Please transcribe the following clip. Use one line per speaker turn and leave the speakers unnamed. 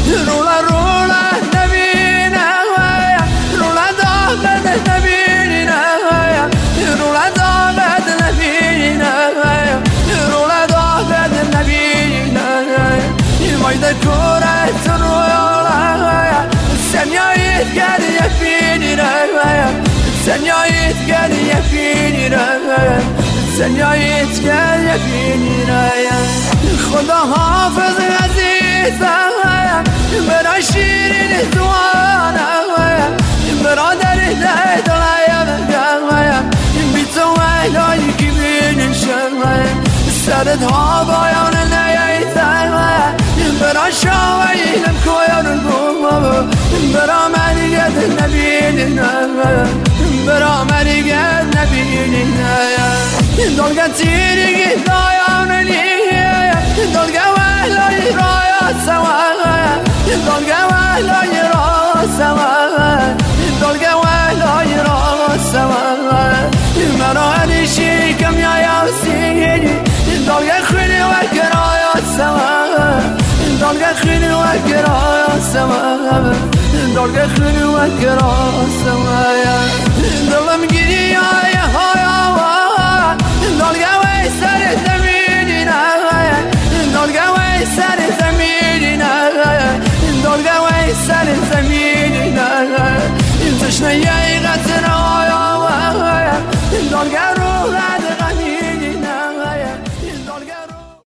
رولا رولا نبينا رولا دابد نبينا رولا دابد نبينا رولا دابد نبينا مايدا كورة رولا سنيايت قال يفينينا سنيايت قال يفينينا سنيايت قال يفينينا خدا حافظ عزيزا برا شیرین زوانا برادر دلایا بی تو وحدایی که بینشم سرت ها بایان نیایتم برا شاویلم کویان بوم برا مریگت نبینیم برا مریگت نبینیم دلگا تیریگی دایان نیه دلگا وحدایی رایات سواه دلگا وحدایی را سواه دلگا وحدایی را سواه مرا هنیشی کم یا یاسیگی دلگا خیلی وکرایات سواه دلگا خیلی وکرایات سواه دلگا خیلی وکرایات سواه